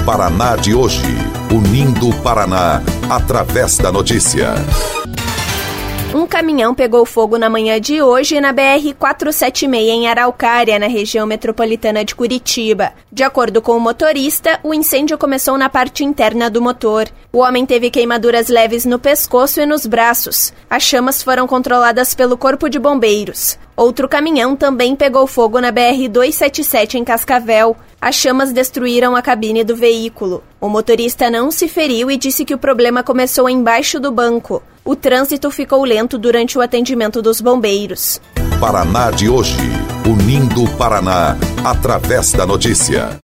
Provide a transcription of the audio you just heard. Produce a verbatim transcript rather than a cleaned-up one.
Paraná de hoje, unindo o Paraná através da notícia. Um caminhão pegou fogo na manhã de hoje na B R quatrocentos e setenta e seis em Araucária, na região metropolitana de Curitiba. De acordo com o motorista, o incêndio começou na parte interna do motor. O homem teve queimaduras leves no pescoço e nos braços. As chamas foram controladas pelo Corpo de Bombeiros. Outro caminhão também pegou fogo na B R duzentos e setenta e sete em Cascavel. As chamas destruíram a cabine do veículo. O motorista não se feriu e disse que o problema começou embaixo do banco. O trânsito ficou lento durante o atendimento dos bombeiros. Paraná de hoje, unindo o Paraná através da notícia.